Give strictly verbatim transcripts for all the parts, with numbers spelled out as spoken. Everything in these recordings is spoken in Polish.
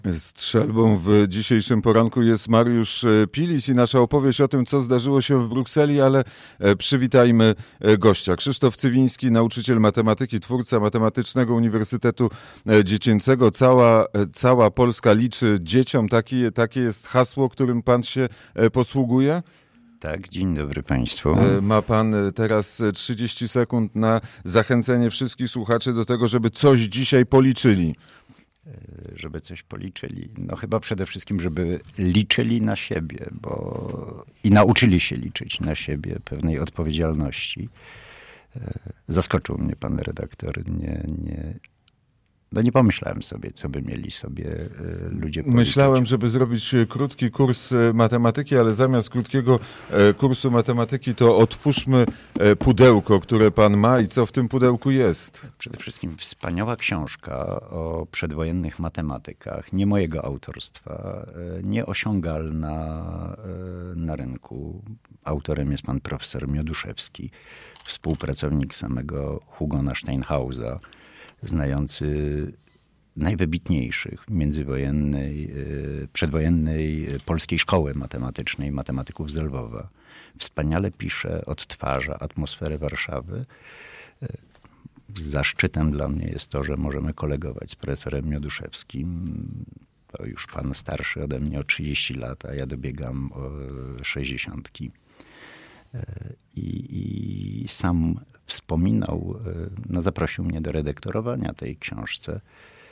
Strzelbą w dzisiejszym poranku jest Mariusz Pilis i nasza opowieść o tym, co zdarzyło się w Brukseli, ale przywitajmy gościa. Krzysztof Cywiński, nauczyciel matematyki, twórca Matematycznego Uniwersytetu Dziecięcego. Cała, cała Polska liczy dzieciom. Taki, takie jest hasło, którym pan się posługuje? Tak, dzień dobry Państwu. Ma pan teraz trzydzieści sekund na zachęcenie wszystkich słuchaczy do tego, żeby coś dzisiaj policzyli. Żeby coś policzyli. No chyba przede wszystkim, żeby liczyli na siebie, bo i nauczyli się liczyć na siebie pewnej odpowiedzialności. Zaskoczył mnie pan redaktor. Nie, nie, no nie pomyślałem sobie, co by mieli sobie ludzie policzyć. Myślałem, żeby zrobić krótki kurs matematyki, ale zamiast krótkiego kursu matematyki to otwórzmy pudełko, które pan ma i co w tym pudełku jest. Przede wszystkim wspaniała książka o przedwojennych matematykach, nie mojego autorstwa, nieosiągalna na rynku. Autorem jest pan profesor Mioduszewski, współpracownik samego Hugona Steinhausa, znający najwybitniejszych międzywojennej, przedwojennej polskiej szkoły matematycznej, matematyków z Lwowa. Wspaniale pisze, odtwarza atmosferę Warszawy. Zaszczytem dla mnie jest to, że możemy kolegować z profesorem Mioduszewskim. To już pan starszy ode mnie o trzydzieści lat, a ja dobiegam o sześćdziesiątki. I, i sam wspominał, no zaprosił mnie do redaktorowania tej książce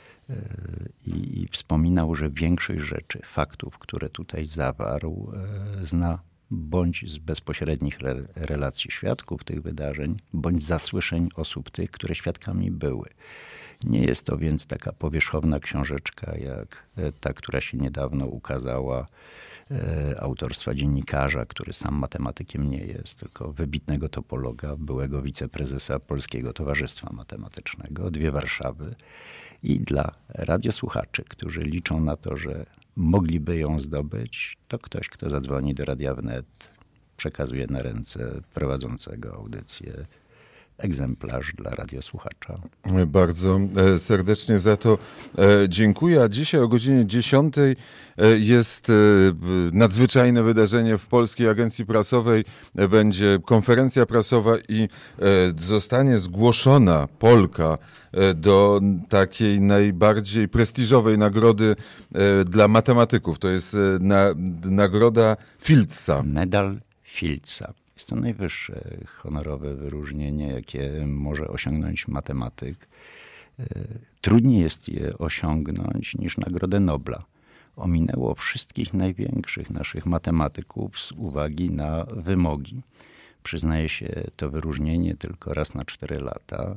i, i wspominał, że większość rzeczy, faktów, które tutaj zawarł, zna bądź z bezpośrednich re, relacji świadków tych wydarzeń, bądź zasłyszeń osób tych, które świadkami były. Nie jest to więc taka powierzchowna książeczka, jak ta, która się niedawno ukazała, autorstwa dziennikarza, który sam matematykiem nie jest, tylko wybitnego topologa, byłego wiceprezesa Polskiego Towarzystwa Matematycznego, Dwie Warszawy. I dla radiosłuchaczy, którzy liczą na to, że mogliby ją zdobyć, to ktoś, kto zadzwoni do Radia Wnet, przekazuje na ręce prowadzącego audycję egzemplarz dla radiosłuchacza. Bardzo serdecznie za to dziękuję. A dzisiaj o godzinie dziesiątej jest nadzwyczajne wydarzenie w Polskiej Agencji Prasowej. Będzie konferencja prasowa i zostanie zgłoszona Polka do takiej najbardziej prestiżowej nagrody dla matematyków. To jest na, nagroda Fieldsa. Medal Fieldsa. Jest to najwyższe honorowe wyróżnienie, jakie może osiągnąć matematyk. Trudniej jest je osiągnąć niż Nagrodę Nobla. Ominęło wszystkich największych naszych matematyków z uwagi na wymogi. Przyznaje się to wyróżnienie tylko raz na cztery lata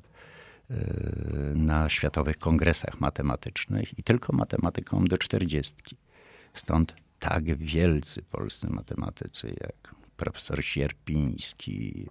na światowych kongresach matematycznych i tylko matematykom do czterdziestki. Stąd tak wielcy polscy matematycy jak profesor Sierpiński,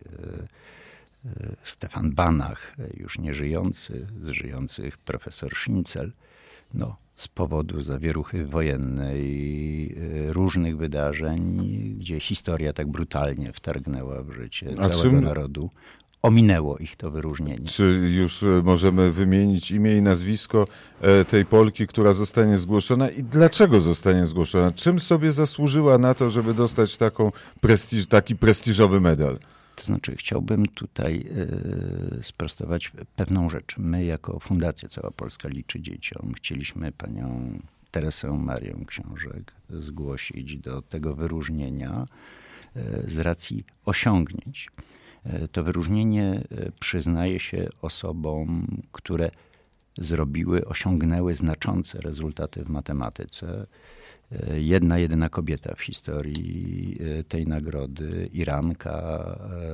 Stefan Banach, już nie żyjący, z żyjących profesor Sznicel, no, z powodu zawieruchy wojennej, różnych wydarzeń, gdzie historia tak brutalnie wtargnęła w życie A całego czym... narodu, ominęło ich to wyróżnienie. Czy już możemy wymienić imię i nazwisko tej Polki, która zostanie zgłoszona i dlaczego zostanie zgłoszona? Czym sobie zasłużyła na to, żeby dostać taką prestiż, taki prestiżowy medal? To znaczy chciałbym tutaj y, sprostować pewną rzecz. My jako Fundacja Cała Polska Liczy Dzieciom chcieliśmy panią Teresę Marię Książek zgłosić do tego wyróżnienia y, z racji osiągnięć. To wyróżnienie przyznaje się osobom, które zrobiły, osiągnęły znaczące rezultaty w matematyce. Jedna, jedyna kobieta w historii tej nagrody, Iranka,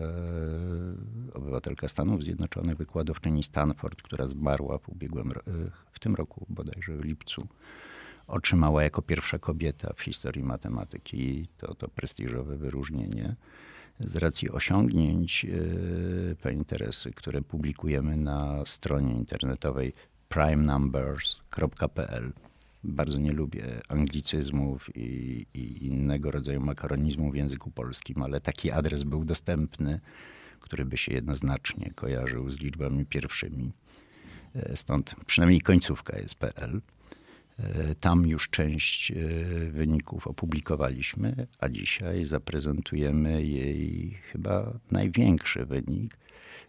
obywatelka Stanów Zjednoczonych, wykładowczyni Stanford, która zmarła w ubiegłym, w tym roku bodajże w lipcu, otrzymała jako pierwsza kobieta w historii matematyki to, to prestiżowe wyróżnienie. Z racji osiągnięć yy, pani Teresy, które publikujemy na stronie internetowej prime numbers kropka p l. Bardzo nie lubię anglicyzmów i, i innego rodzaju makaronizmu w języku polskim, ale taki adres był dostępny, który by się jednoznacznie kojarzył z liczbami pierwszymi. Stąd przynajmniej końcówka jest .pl. Tam już część wyników opublikowaliśmy, a dzisiaj zaprezentujemy jej chyba największy wynik.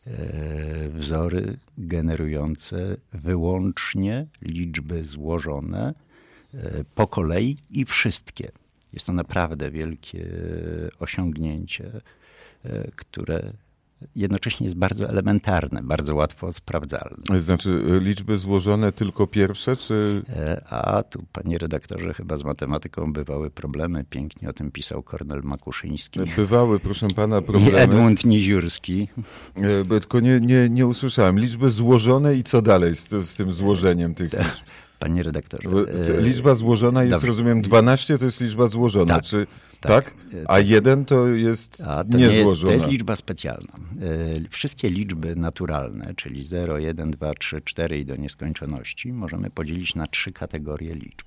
Wzory generujące wyłącznie liczby złożone po kolei i wszystkie. Jest to naprawdę wielkie osiągnięcie, które jednocześnie jest bardzo elementarne, bardzo łatwo sprawdzalne. Znaczy liczby złożone tylko pierwsze, czy... A tu, panie redaktorze, chyba z matematyką bywały problemy. Pięknie o tym pisał Kornel Makuszyński. Bywały, proszę pana, problemy. I Edmund Niziurski. Tylko nie, nie, nie usłyszałem. Liczby złożone i co dalej z, z tym złożeniem tych liczb? Panie redaktorze. Liczba złożona jest, Dobrze. rozumiem, dwanaście to jest liczba złożona, tak, czy tak? tak? A tak. jeden to jest A to niezłożona. Nie jest, to jest liczba specjalna. Wszystkie liczby naturalne, czyli zero, jeden, dwa, trzy, cztery i do nieskończoności, możemy podzielić na trzy kategorie liczb.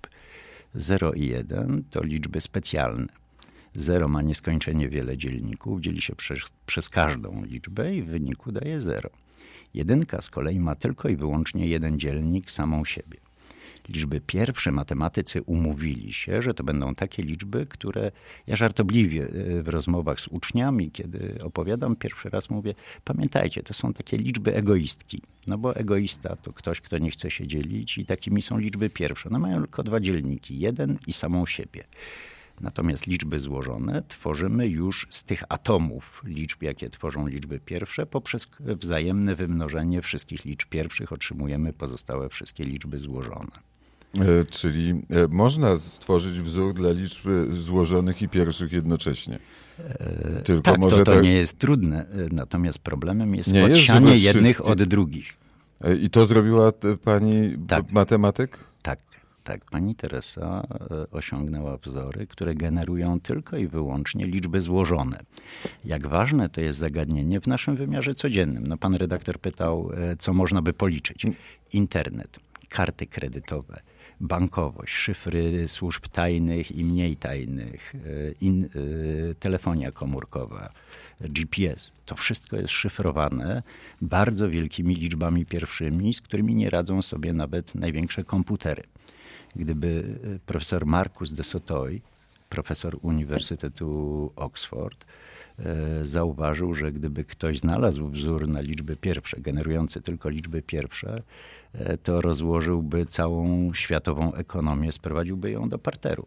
zero i jeden to liczby specjalne. zero ma nieskończenie wiele dzielników, dzieli się przez, przez każdą liczbę i w wyniku daje zero. Jedynka z kolei ma tylko i wyłącznie jeden dzielnik, samą siebie. Liczby pierwsze matematycy umówili się, że to będą takie liczby, które ja żartobliwie w rozmowach z uczniami, kiedy opowiadam pierwszy raz, mówię, pamiętajcie, to są takie liczby egoistki. No bo egoista to ktoś, kto nie chce się dzielić i takimi są liczby pierwsze. One mają tylko dwa dzielniki, jeden i samą siebie. Natomiast liczby złożone tworzymy już z tych atomów liczb, jakie tworzą liczby pierwsze. Poprzez wzajemne wymnożenie wszystkich liczb pierwszych otrzymujemy pozostałe wszystkie liczby złożone. E, czyli e, można stworzyć wzór dla liczb złożonych i pierwszych jednocześnie. E, Tylko tak, może to, to tak... nie jest trudne. Natomiast problemem jest nie odsianie jest, jednych wszystkie... od drugich. E, I to zrobiła pani tak. matematyk? Tak. Tak, pani Teresa osiągnęła wzory, które generują tylko i wyłącznie liczby złożone. Jak ważne to jest zagadnienie w naszym wymiarze codziennym. No, pan redaktor pytał, co można by policzyć. Internet, karty kredytowe, bankowość, szyfry służb tajnych i mniej tajnych, in, telefonia komórkowa, G P S. To wszystko jest szyfrowane bardzo wielkimi liczbami pierwszymi, z którymi nie radzą sobie nawet największe komputery. Gdyby profesor Marcus de Sautoy, profesor Uniwersytetu Oxford, zauważył, że gdyby ktoś znalazł wzór na liczby pierwsze, generujący tylko liczby pierwsze, to rozłożyłby całą światową ekonomię, sprowadziłby ją do parteru.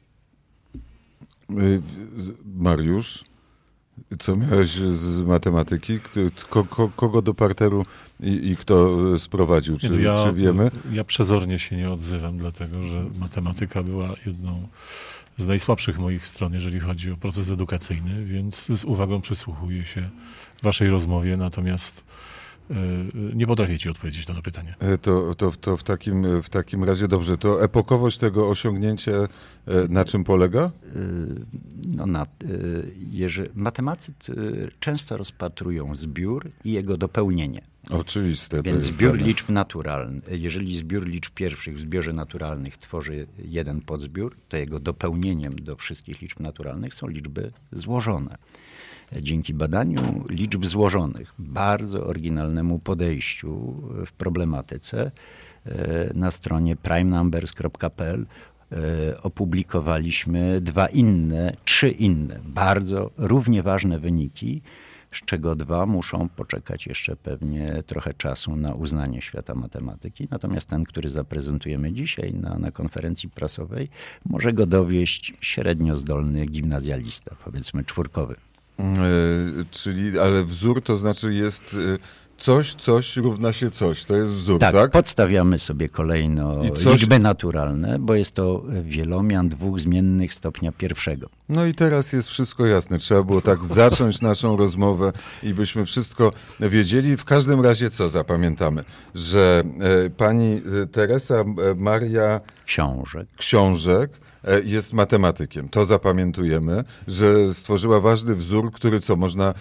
Mariusz, co miałeś z matematyki? Kogo, kogo do parteru i, i kto sprowadził? Czy, ja, czy wiemy? Ja przezornie się nie odzywam, dlatego że matematyka była jedną z najsłabszych moich stron, jeżeli chodzi o proces edukacyjny, więc z uwagą przysłuchuję się waszej rozmowie, natomiast nie potrafię ci odpowiedzieć na to pytanie. To, to, to w, takim, w takim razie dobrze. To epokowość tego osiągnięcia na czym polega? No na, jeżeli, matematycy często rozpatrują zbiór i jego dopełnienie. Oczywiste. Więc zbiór liczb naturalnych, jeżeli zbiór liczb pierwszych w zbiorze naturalnych tworzy jeden podzbiór, to jego dopełnieniem do wszystkich liczb naturalnych są liczby złożone. Dzięki badaniu liczb złożonych, bardzo oryginalnemu podejściu w problematyce, na stronie prime numbers kropka p l opublikowaliśmy dwa inne, trzy inne, bardzo równie ważne wyniki, z czego dwa muszą poczekać jeszcze pewnie trochę czasu na uznanie świata matematyki. Natomiast ten, który zaprezentujemy dzisiaj na, na konferencji prasowej, może go dowieść średnio zdolny gimnazjalista, powiedzmy czwórkowy. Czyli, ale wzór to znaczy jest coś, coś równa się coś. To jest wzór, tak? Tak, podstawiamy sobie kolejno coś... liczby naturalne, bo jest to wielomian dwóch zmiennych stopnia pierwszego. No i teraz jest wszystko jasne. Trzeba było tak zacząć naszą rozmowę i byśmy wszystko wiedzieli. W każdym razie co zapamiętamy? Że pani Teresa Maria Książek, Książek jest matematykiem. To zapamiętujemy, że stworzyła ważny wzór, który co można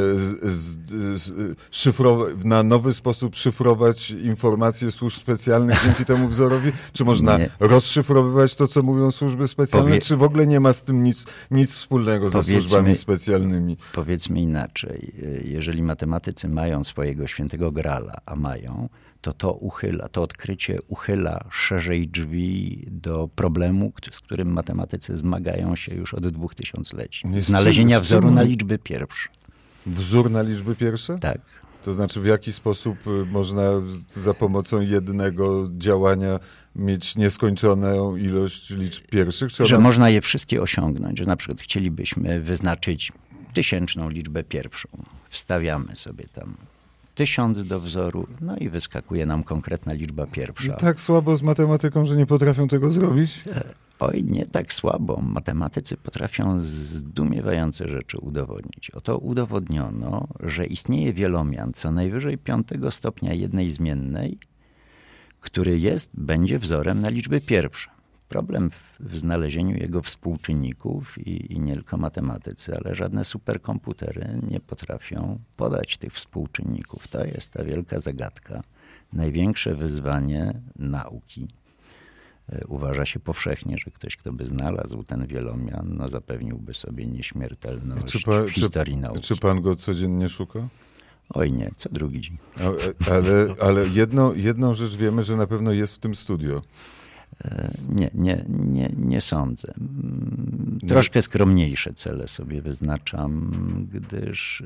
szyfrować, na nowy sposób szyfrować informacje służb specjalnych dzięki temu wzorowi? Czy można nie. rozszyfrowywać to, co mówią służby specjalne? Powie... Czy w ogóle nie ma z tym nic, nic wspólnego ze służbami specjalnymi? Powiedzmy inaczej. Jeżeli matematycy mają swojego świętego grala, a mają, to to uchyla, to odkrycie uchyla szerzej drzwi do problemu, z którym matematycy zmagają się już od dwóch tysiącleci. Znalezienia wzoru na liczby pierwsze. Wzór na liczby pierwsze? Tak. To znaczy w jaki sposób można za pomocą jednego działania mieć nieskończoną ilość liczb pierwszych? Czy że ona... można je wszystkie osiągnąć, że na przykład chcielibyśmy wyznaczyć tysięczną liczbę pierwszą. Wstawiamy sobie tam tysiąc do wzoru, no i wyskakuje nam konkretna liczba pierwsza. Tak słabo z matematyką, że nie potrafią tego zrobić? Oj, nie tak słabo. Matematycy potrafią zdumiewające rzeczy udowodnić. Oto udowodniono, że istnieje wielomian co najwyżej piątego stopnia jednej zmiennej, który jest, będzie wzorem na liczby pierwsze. Problem w znalezieniu jego współczynników i, i nie tylko matematycy, ale żadne superkomputery nie potrafią podać tych współczynników. To jest ta wielka zagadka. Największe wyzwanie nauki. Uważa się powszechnie, że ktoś, kto by znalazł ten wielomian, no zapewniłby sobie nieśmiertelność czy pa, w historii czy, nauki. Czy pan go codziennie szuka? Oj nie, co drugi dzień. Ale, ale jedno, jedną rzecz wiemy, że na pewno jest w tym studio. Nie, nie, nie, nie sądzę. Troszkę skromniejsze cele sobie wyznaczam, gdyż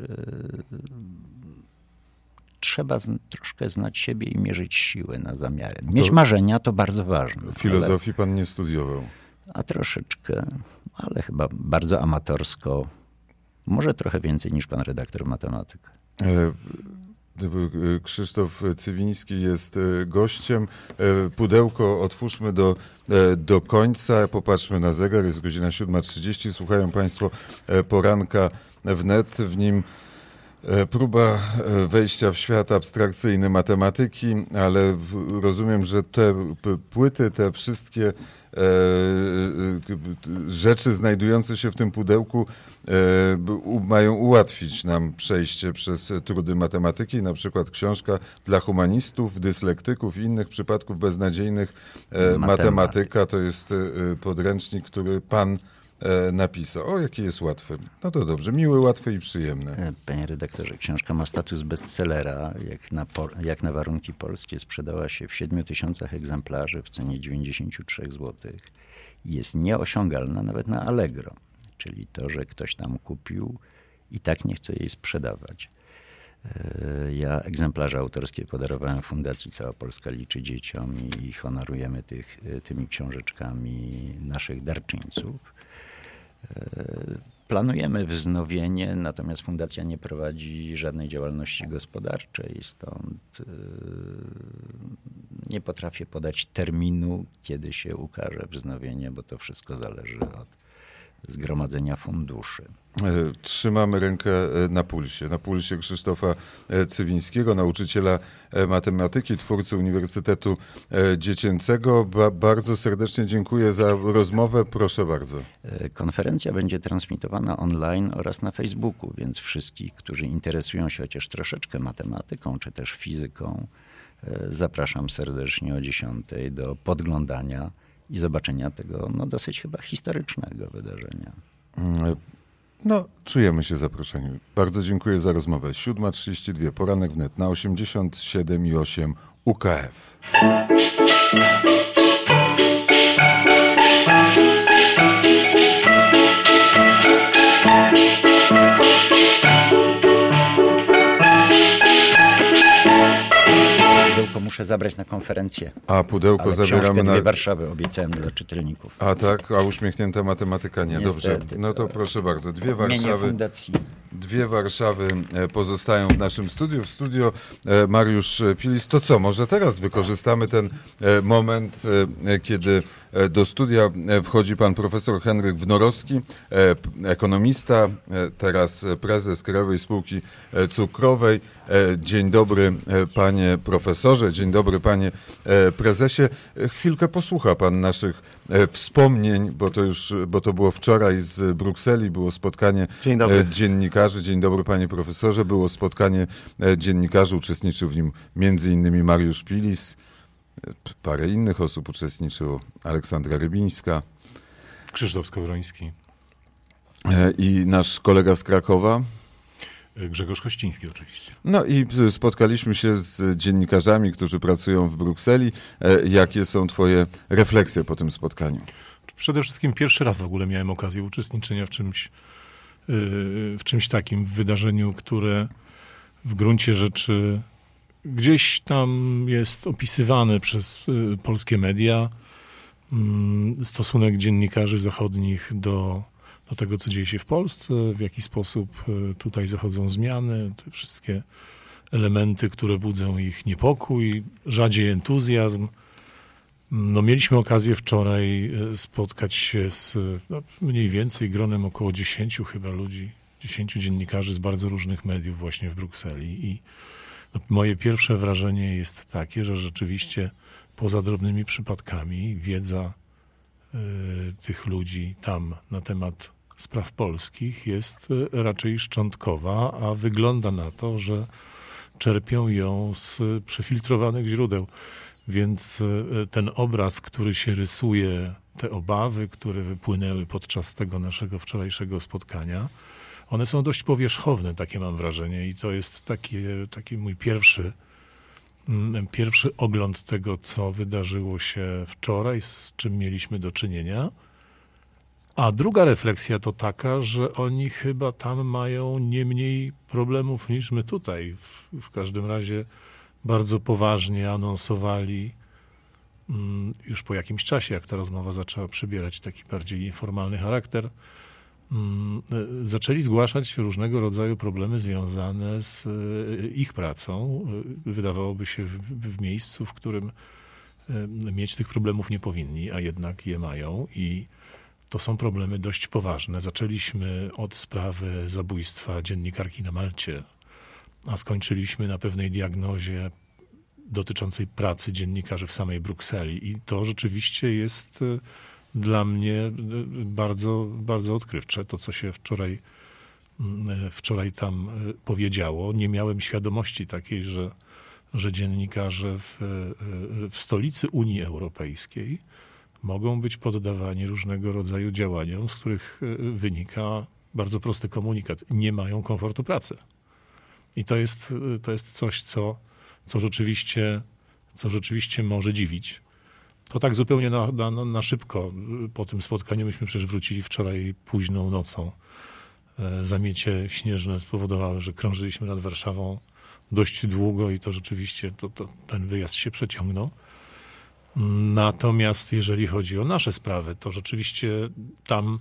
trzeba z, troszkę znać siebie i mierzyć siły na zamiary. Mieć to marzenia to bardzo ważne. Filozofii ale, pan nie studiował? A troszeczkę, ale chyba bardzo amatorsko. Może trochę więcej niż pan redaktor matematyk. E Krzysztof Cywiński jest gościem. Pudełko otwórzmy do, do końca. Popatrzmy na zegar, jest godzina siódma trzydzieści. Słuchają państwo poranka wnet. W nim próba wejścia w świat abstrakcyjny matematyki, ale rozumiem, że te płyty, te wszystkie rzeczy znajdujące się w tym pudełku mają ułatwić nam przejście przez trudy matematyki, na przykład książka dla humanistów, dyslektyków i innych przypadków beznadziejnych. Matematyka, Matematyka to jest podręcznik, który pan napisał. O, jaki jest łatwy. No to dobrze, miły, łatwy i przyjemny. Panie redaktorze, książka ma status bestsellera. Jak na, jak na warunki polskie sprzedała się w siedmiu tysiącach egzemplarzy w cenie dziewięćdziesiąt trzy złote. Jest nieosiągalna nawet na Allegro. Czyli to, że ktoś tam kupił i tak nie chce jej sprzedawać. Ja egzemplarze autorskie podarowałem Fundacji Cała Polska liczy dzieciom i honorujemy tych, tymi książeczkami naszych darczyńców. Planujemy wznowienie, natomiast fundacja nie prowadzi żadnej działalności gospodarczej, stąd nie potrafię podać terminu, kiedy się ukaże wznowienie, bo to wszystko zależy od zgromadzenia funduszy. Trzymamy rękę na pulsie. Na pulsie Krzysztofa Cywińskiego, nauczyciela matematyki, twórcy Uniwersytetu Dziecięcego. Ba- bardzo serdecznie dziękuję za rozmowę. Proszę bardzo. Konferencja będzie transmitowana online oraz na Facebooku, więc wszystkich, którzy interesują się chociaż troszeczkę matematyką, czy też fizyką, zapraszam serdecznie o dziesiątej do podglądania i zobaczenia tego no, dosyć chyba historycznego wydarzenia. No, czujemy się zaproszeni. Bardzo dziękuję za rozmowę. siódma trzydzieści dwa, poranek wnet na osiemdziesiąt siedem i osiem U K F. Muszę zabrać na konferencję. A pudełko ale zabieramy na... dwie Warszawy obiecałem dla czytelników. A tak? A uśmiechnięta matematyka nie. Niestety, dobrze. No to, to proszę bardzo. Dwie Warszawy. Dwie Warszawy pozostają w naszym studiu. W studio Mariusz Pilis. To co? Może teraz wykorzystamy ten moment, kiedy do studia wchodzi pan profesor Henryk Wnorowski, ekonomista, teraz prezes Krajowej Spółki Cukrowej. Dzień dobry, panie profesorze, dzień dobry, panie prezesie. Chwilkę posłucha pan naszych wspomnień, bo to już, bo to było wczoraj z Brukseli, było spotkanie dziennikarzy. Dzień dobry, panie profesorze. Było spotkanie dziennikarzy, uczestniczył w nim między innymi Mariusz Pilis. Parę innych osób uczestniczyło. Aleksandra Rybińska. Krzysztof Skowroński. I nasz kolega z Krakowa. Grzegorz Kościński oczywiście. No i spotkaliśmy się z dziennikarzami, którzy pracują w Brukseli. Jakie są twoje refleksje po tym spotkaniu? Przede wszystkim pierwszy raz w ogóle miałem okazję uczestniczenia w czymś, w czymś takim, w wydarzeniu, które w gruncie rzeczy gdzieś tam jest opisywane przez polskie media. Stosunek dziennikarzy zachodnich do, do tego, co dzieje się w Polsce, w jaki sposób tutaj zachodzą zmiany, te wszystkie elementy, które budzą ich niepokój, rzadziej entuzjazm. No, mieliśmy okazję wczoraj spotkać się z no, mniej więcej gronem około dziesięciu chyba ludzi, dziesięciu dziennikarzy z bardzo różnych mediów właśnie w Brukseli. I no, moje pierwsze wrażenie jest takie, że rzeczywiście poza drobnymi przypadkami wiedza y, tych ludzi tam na temat spraw polskich jest y, raczej szczątkowa, a wygląda na to, że czerpią ją z przefiltrowanych źródeł. Więc ten obraz, który się rysuje, te obawy, które wypłynęły podczas tego naszego wczorajszego spotkania, one są dość powierzchowne, takie mam wrażenie. I to jest taki, taki mój pierwszy, pierwszy ogląd tego, co wydarzyło się wczoraj, z czym mieliśmy do czynienia. A druga refleksja to taka, że oni chyba tam mają nie mniej problemów niż my tutaj. W, w każdym razie bardzo poważnie anonsowali już po jakimś czasie, jak ta rozmowa zaczęła przybierać taki bardziej nieformalny charakter, zaczęli zgłaszać różnego rodzaju problemy związane z ich pracą. Wydawałoby się w, w miejscu, w którym mieć tych problemów nie powinni, a jednak je mają i to są problemy dość poważne. Zaczęliśmy od sprawy zabójstwa dziennikarki na Malcie, a skończyliśmy na pewnej diagnozie dotyczącej pracy dziennikarzy w samej Brukseli. I to rzeczywiście jest dla mnie bardzo, bardzo odkrywcze. To, co się wczoraj, wczoraj tam powiedziało. Nie miałem świadomości takiej, że, że dziennikarze w, w stolicy Unii Europejskiej mogą być poddawani różnego rodzaju działaniom, z których wynika bardzo prosty komunikat. Nie mają komfortu pracy. I to jest, to jest coś, co, co, rzeczywiście, co rzeczywiście może dziwić. To tak zupełnie na, na, na szybko po tym spotkaniu, myśmy przecież wrócili wczoraj późną nocą. Zamiecie śnieżne spowodowały, że krążyliśmy nad Warszawą dość długo i to rzeczywiście to, to, ten wyjazd się przeciągnął. Natomiast jeżeli chodzi o nasze sprawy, to rzeczywiście tam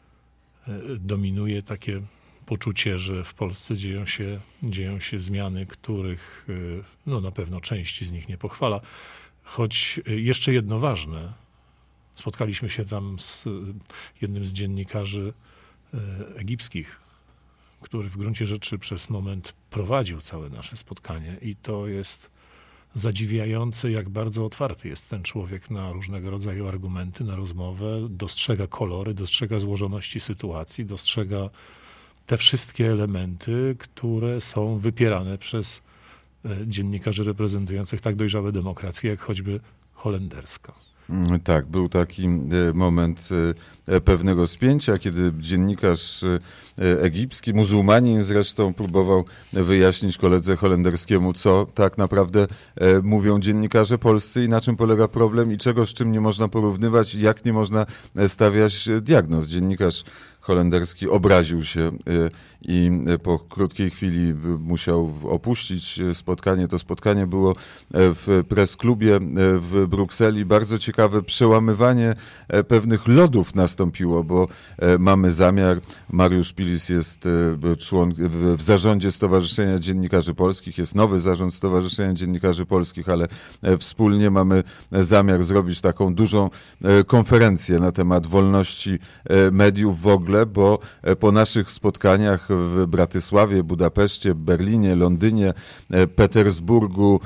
dominuje takie poczucie, że w Polsce dzieją się, dzieją się zmiany, których no, na pewno część z nich nie pochwala. Choć jeszcze jedno ważne. Spotkaliśmy się tam z jednym z dziennikarzy egipskich, który w gruncie rzeczy przez moment prowadził całe nasze spotkanie i to jest zadziwiające, jak bardzo otwarty jest ten człowiek na różnego rodzaju argumenty, na rozmowę, dostrzega kolory, dostrzega złożoności sytuacji, dostrzega te wszystkie elementy, które są wypierane przez dziennikarzy reprezentujących tak dojrzałe demokracje, jak choćby holenderska. Tak, był taki moment pewnego spięcia, kiedy dziennikarz egipski, muzułmanin zresztą, próbował wyjaśnić koledze holenderskiemu, co tak naprawdę mówią dziennikarze polscy i na czym polega problem i czego z czym nie można porównywać i jak nie można stawiać diagnoz. Dziennikarz holenderski obraził się i po krótkiej chwili musiał opuścić spotkanie. To spotkanie było w press-klubie w Brukseli. Bardzo ciekawe przełamywanie pewnych lodów nastąpiło, bo mamy zamiar, Mariusz Pilis jest członek w zarządzie Stowarzyszenia Dziennikarzy Polskich, jest nowy zarząd Stowarzyszenia Dziennikarzy Polskich, ale wspólnie mamy zamiar zrobić taką dużą konferencję na temat wolności mediów w ogóle, bo po naszych spotkaniach w Bratysławie, Budapeszcie, Berlinie, Londynie, Petersburgu,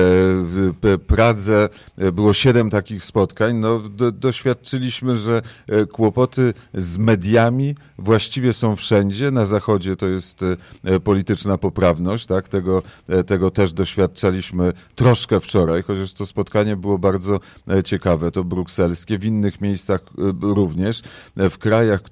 Pradze było siedem takich spotkań. No, do, doświadczyliśmy, że kłopoty z mediami właściwie są wszędzie. Na Zachodzie to jest polityczna poprawność, tak? Tego, tego też doświadczaliśmy troszkę wczoraj, chociaż to spotkanie było bardzo ciekawe, to brukselskie, w innych miejscach również, w krajach, które wychodzą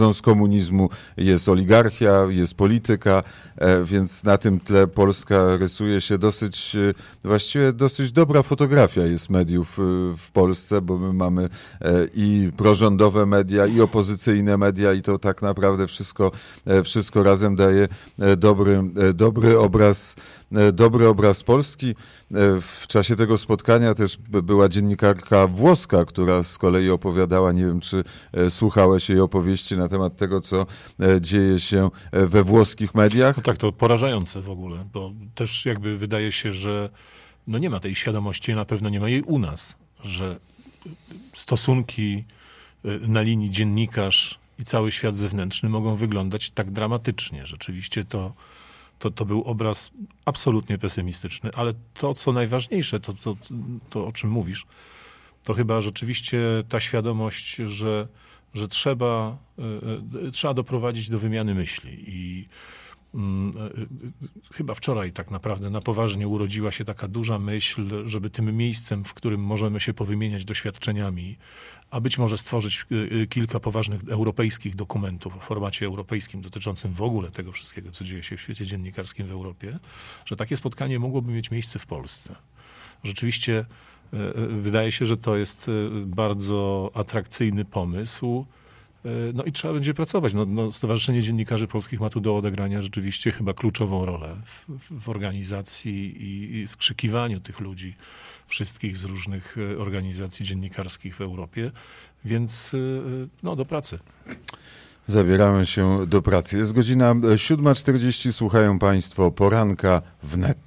pochodzą z komunizmu, jest oligarchia, jest polityka, więc na tym tle Polska rysuje się dosyć, właściwie dosyć dobra fotografia jest mediów w Polsce, bo my mamy i prorządowe media, i opozycyjne media i to tak naprawdę wszystko, wszystko razem daje dobry, dobry obraz, dobry obraz Polski. W czasie tego spotkania też była dziennikarka włoska, która z kolei opowiadała, nie wiem, czy słuchałeś jej opowieści na temat tego, co dzieje się we włoskich mediach. No tak, to porażające w ogóle, bo też jakby wydaje się, że no nie ma tej świadomości, na pewno nie ma jej u nas, że stosunki na linii dziennikarz i cały świat zewnętrzny mogą wyglądać tak dramatycznie. Rzeczywiście to, to, to był obraz absolutnie pesymistyczny, ale to, co najważniejsze, to, to, to o czym mówisz, to chyba rzeczywiście ta świadomość, że, że trzeba, y, trzeba doprowadzić do wymiany myśli. I y, y, chyba wczoraj tak naprawdę na poważnie urodziła się taka duża myśl, żeby tym miejscem, w którym możemy się powymieniać doświadczeniami, a być może stworzyć y, kilka poważnych europejskich dokumentów w formacie europejskim dotyczącym w ogóle tego wszystkiego, co dzieje się w świecie dziennikarskim w Europie, że takie spotkanie mogłoby mieć miejsce w Polsce. Rzeczywiście wydaje się, że to jest bardzo atrakcyjny pomysł. No i trzeba będzie pracować. No, no, Stowarzyszenie Dziennikarzy Polskich ma tu do odegrania rzeczywiście chyba kluczową rolę w, w organizacji i, i skrzykiwaniu tych ludzi, wszystkich z różnych organizacji dziennikarskich w Europie. Więc no, do pracy. Zabieramy się do pracy. Jest godzina siódma czterdzieści. Słuchają Państwo poranka wnet.